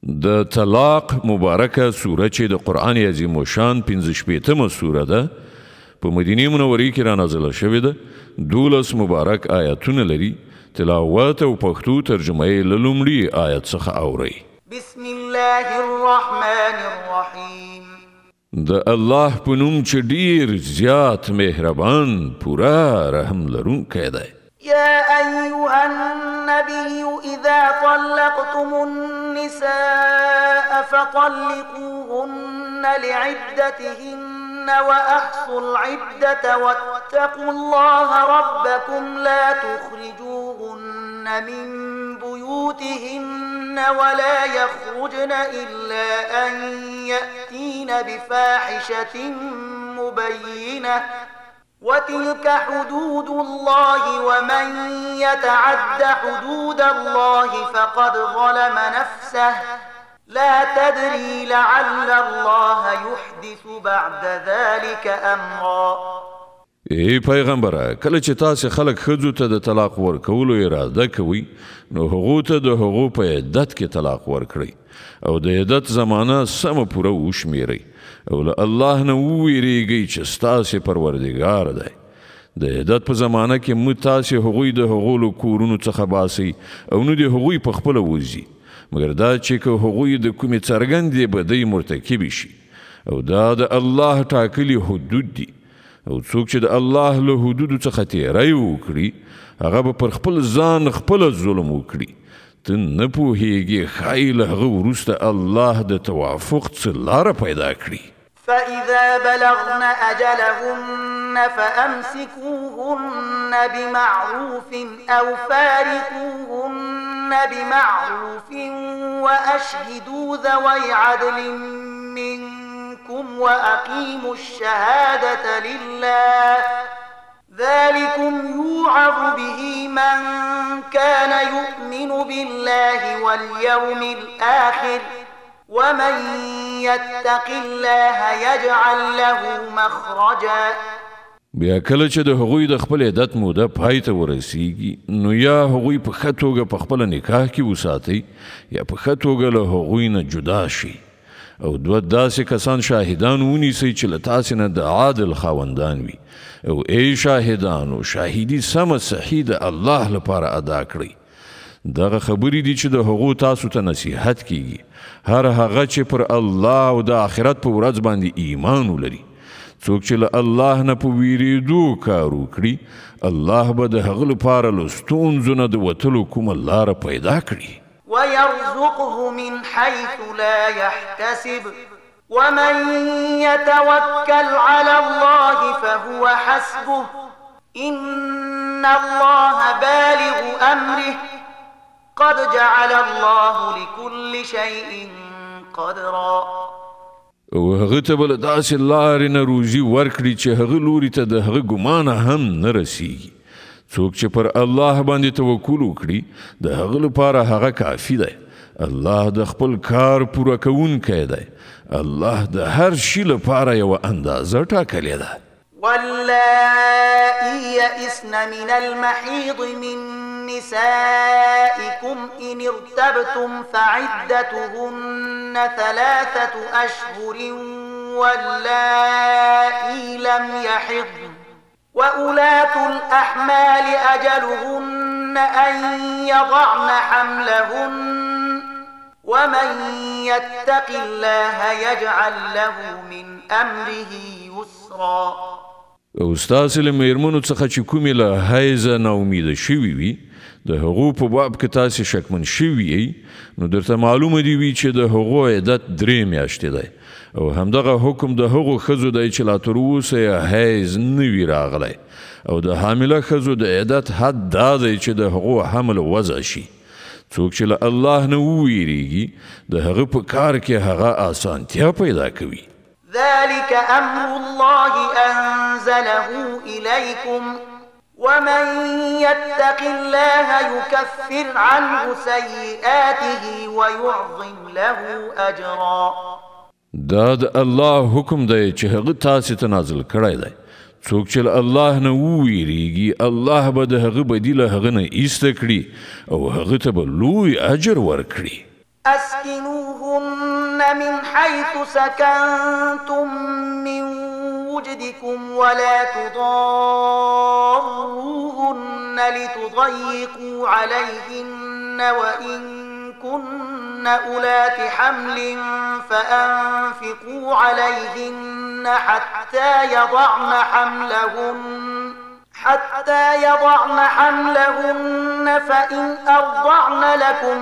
د طلاق مبارکه سوره چې د قرآن عظیم الشان 15 سوره ده په مدینه منوره کې را نازله شوې ده. 12 مبارک آیاتونه لري. تلاوت او پښتو ترجمه یې له لومړي آیت څخه اورئ. بسم الله الرحمن الرحیم. د الله په نوم چې ډیر زیات مهربان پورا رحم لرونکی دی. يا أيها النبي إذا طلقتم النساء فطلقوهن لعدتهن وأحصوا العدة واتقوا الله ربكم لا تخرجوهن من بيوتهن ولا يخرجن إلا أن يأتين بفاحشة مبينة وتلك حدود الله ومن يتعد حدود الله فقد ظلم نفسه لا تدري لعل الله يحدث بعد ذلك امرا. ای پیغمبره، کله چې تاسو خلک ښځو ته د طلاق ورکولو اراده کوي نو هغو ته د هغو په عدت کې طلاق ورکړئ او د عدت زمانه سمه پوره وشمیرئ او له الله نه وویریږئ چې ستاسې پروردګار دی. د عدت په زمانه کې مو تاسې هغوی د هغو له کورونو څخه باسئ او نه د هغوی په خپله وځي مګر دا چې که هغوی د کومې څرګندې بدۍ مرتکبې شي او دا د الله ټاکلي حدود دي او څوک چې د الله له حدودو څخه تیری وکړي هغه به پر خپل ځان خپله ظلم وکړي. ته نه پوهیږي ښایي له هغه وروسته الله د توافق څه لاره پیدا کړي. فإذا بلغن أجلهن فأمسكوهن بمعروف أو فارقوهن بمعروف وأشهدوا ذوي عدل منكم وأقيموا الشهادة لله ذلكم يوعظ به من كان يؤمن بالله واليوم الآخر ومن يتق الله يجعل له مخرجا. بیا کله چې د هغوی د خپل عدت موده پای ته ورسیږي نو یا هغوی په ښه توګه په خپله نکاح کې وساتئ یا په ښه توګه له هغوی نه جدا شي او دوه داسې کسان شاهدان ونیسئ چې له تاسې نه د عادل خاوندان وي او ای شاهدانو شاهدي سمه صحیح د الله لپاره ادا کړئ. دغه خبرې دي چې د هغو تاسو ته نصیحت کیږي. هر هغه چې پر الله او د آخرت په ورځ باندې ایمان ولري څوک چې له الله نه په ویریدو کار وکړي الله به د هغه لپاره له ستونزو نه د وتلو کومه لاره پیدا کړي. ويرزقه من حيث لا يحتسب ومن يتوكل على الله فهو حسبه إن الله بالغ أمره قد جعل الله لكل شيء قدرا. او هغه ته بل داسې لارې نه روزي ورکړي چې هغه لوري ته د هغه ګمانه هم نه رسیږي. څوک چې پر الله باندې توکل وکړي د هغه لپاره هغه کافي دی. الله د خپل کار پوره کوونکی دی. الله د هر شي لپاره یو اندازه ټاکلې ده. واللائي يئسن من المحيض من نسائكم إن ارتبتم فعدتهن 3 أشهر واللائي لم يحضن وأولاة الأحمال أجلهن أن يضعن حملهن ومن يتق الله يجعل له من أمره يسرا. او ستاسې له میرمنو څخه چې کومې له حیضه ناامیده شوي وي د هغو په باب کې تاسې شکمن شوي یئ نو درته معلومه دي وي چې د هغو عدت 3 میاشتې دی او همدغه حکم د هغو ښځو دی چې لا تر اوسه یې حیض نه وي راغلی او د حامله ښځو د عدت حد دا دی چې د هغو حمل وضع شي. څوک چې له الله نه وویریږي د هغه په کار کې هغه آسانتیا پیدا کوي. ذلك أمر الله أنزله إليكم ومن يتق الله يكفر عنه سيئاته ويعظم له أجرا. دا د الله حکم دی چې هغه تاسې ته نازل کړی دی. څوک چې الله نه وویریږي الله به د هغه بدیله هغه نه ایسته کړي او هغه ته به لوی اجر ورکړي. أسكنوهن من حيث سكنتم من وجدكم ولا تضاروهن لتضيقوا عليهن وإن كن أولات حمل فأنفقوا عليهن حتى يضعن حملهن فإن أرضعن لكم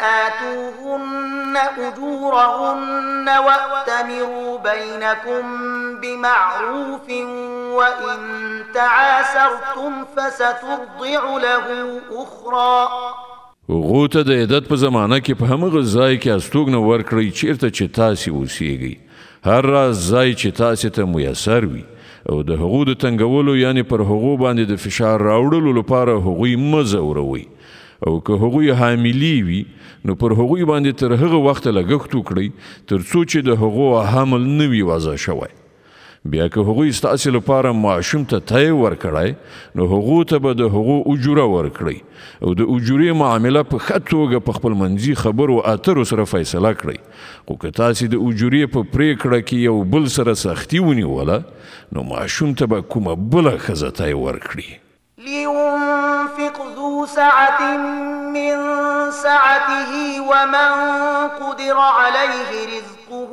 فآتوهن أجورهن وأتمروا بينكم بمعروف وإن تعاسرتم فسترضع له أخرى. هغو ته د عدت په زمانه کې په همغه ځای کې استوګنه ورکړئ چیرته چې تاسې اوسیږئ، هر راز ځای چې تاسې ته میسر وي، او د هغو د تنګولو یعنی پر هغو باندې د فشار راوړلو لپاره هغوی مه ځوروئ، او که هغوی حاملې وي نو پر هغوی باندې تر هغه وخته لګښت وکړئ تر څو چې د هغو حمل نه وي وضع شوی. بیا که هغوی ستاسې لپاره ماشوم ته تی ورکړی نو هغو ته به د هغو اجوره ورکړئ، او د اجورې معامله په ښه توګه په خپل منځي خبرو اترو سره فیصله کړئ. خو که تاسې د اجورې په پرېکړه کې یو بل سره سختي ونیوله نو ماشوم ته به کومه بله ښځه تی ورکړي. لينفق ذو سعة من سعته ومن قدر عليه رزقه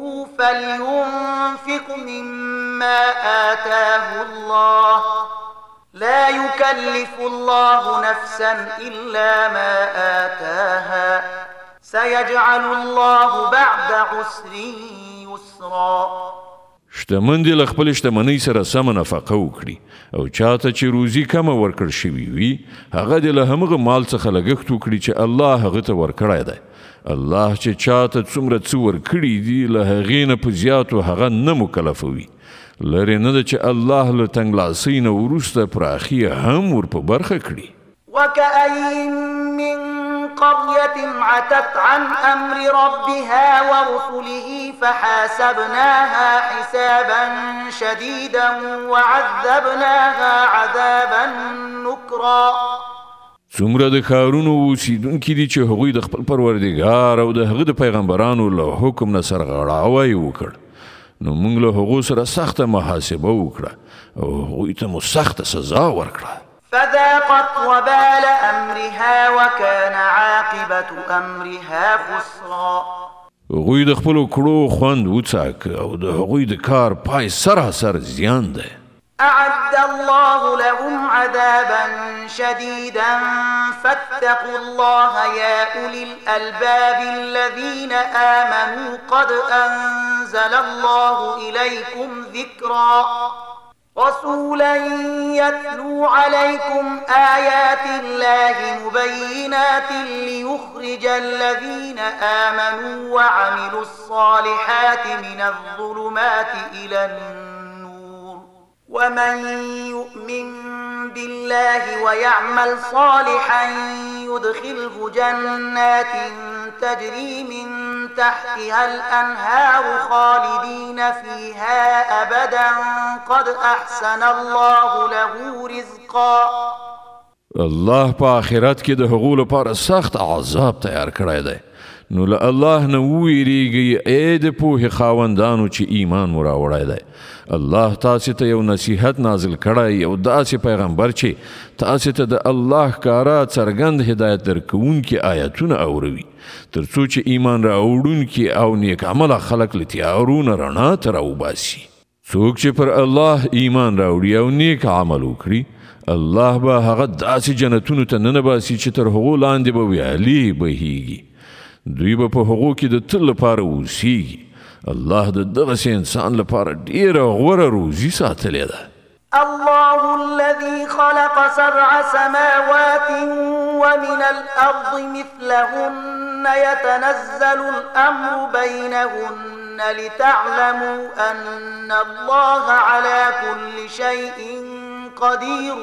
فلينفق مما آتاه الله لا يكلف الله نفسا إلا ما آتاها سيجعل الله بعد عسر يسرا. شتمن دې له خپل شتمنۍ سره سمه نفقه وکړي، او چاته چې روزي کمه ورکړ شوي وي هغه دې له همغه مال څخه لګښت وکړي چې الله هغه ته ورکړی دی. الله چې چاته څومره څه ورکړي دي له هغې نه په زیاتو هغه نه مکلفوي. لرې نه ده چې الله له تنګلاسۍ نه وروسته پراخي هم ور په برخه کړي. وكأين من قرية عتت عن أمر ربها ورسله فحاسبناها حسابا شديدا وعذبناها عذابا نكرا. څومره د ښارونو اوسیدونکي دي چې هغوی د خپل پروردګار او د هغه د پیغمبرانو له حکم نه سرغړاوی وکړ، نو موږ له هغو سره سخته محاسبه وکړه او هغوی ته مو سخته سزا ورکړه. فذاقت وبال أمرها وكان عاقبة أمرها خسرا. هغوی د خپلو کړو خوند وڅاک او د هغوی د کار پای سراسر زیان دی. أعد الله لهم عذابا شديدا فاتقوا الله يا أولي الألباب الذين آمنوا قد أنزل الله إليكم ذكرا رسولا يتلو عليكم آيات الله مبينات ليخرج الذين آمنوا وعملوا الصالحات من الظلمات إلى النور ومن يؤمن بالله ويعمل صالحا يدخله جنات تجري من تحتها الأنهار خالدين فيها أبدا قد أحسن الله له رزقا. الله په آخرت کې د هغو لپاره سخت عذاب تیار کړی دی، نو له الله نه وویریږئ ای د پوهې خاوندانو چې ایمان مو راوړی دی. الله تاسې ته یو نصیحت نازل کړی، یو داسې پیغمبر چې تاسې ته د الله ښکاره څرګند هدایت درکوونکي آیتونه اوروي، تر څو چې ایمان راوړونکي او نیک عمله خلک له تیارو نه رڼا ته راوباسي. څوک چې پر الله ایمان راوړي او نیک عمل وکړي، الله به هغه داسې جنتونو ته ننباسي چې تر هغو لاندې به ویالې بهیږي، دوی به په هغو کې د تل لپاره اوسیږي. الله د دغسې انسان لپاره ډیره غوره روزي ساتلې ده. الله الذي خلق 7 سماوات ومن الأرض مثلهن يتنزل الأمر بينهن لتعلموا أن الله على كل شيء قدير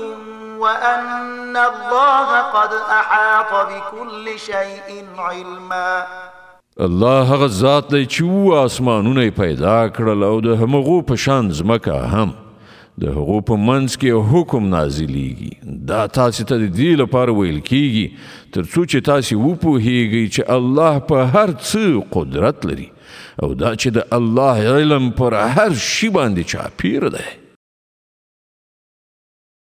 وأن الله قد أحاط بكل شيء علما. الله هغه ذات دی چې آسمانونه پیدا کړل او د همغو په شان ځمکه هم، د هغو په منځ کې حکم نازلیږي دا تاسې ته د دې لپاره ویل کیږي تر څو چې تاسې وپوهیږئ چې الله په هر څه قدرت لري او دا چې د الله علم پر هر شي باندې چاپیر دی